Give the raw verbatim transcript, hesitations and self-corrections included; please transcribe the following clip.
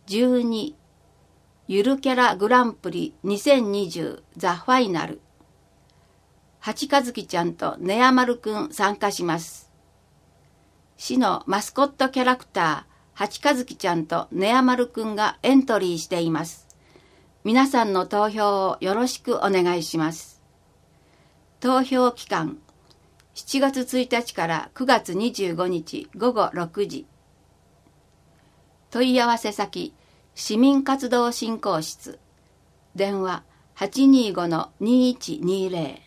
じゅうにゆるキャラグランプリにせんにじゅうザ・ファイナル。八和樹ちゃんとねやまるくん参加します。市のマスコットキャラクター、八和樹ちゃんとねやまるくんがエントリーしています。皆さんの投票をよろしくお願いします。投票期間、しちがつついたちからくがつにじゅうごにちごごろくじ。問い合わせ先、市民活動振興室。電話 はちにーごのにいちにーぜろ。